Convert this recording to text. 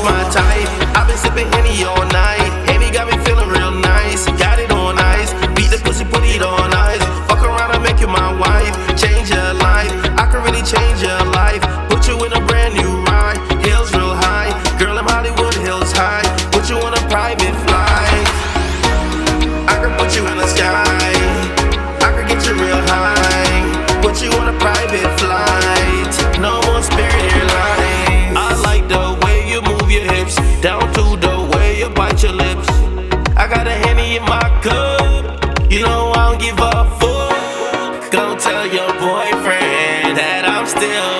my type. I've been sipping Henny all night. Henny got me feeling real nice. Got it on ice. Beat the pussy, put it on ice. Fuck around and make you my wife. Change your life. I can really change your life. Put you in a brand new ride. Hills real high. Girl, I'm Hollywood Hills high. Put you on a private flight. I can put you in the sky. I can get you real high. Put you on a private flight. No more Spirit Airlines. I like the way you move your hips, down to the way you bite your lips. I got a Henny in my cup. You know I don't give a fuck. Go tell your boyfriend that I'm still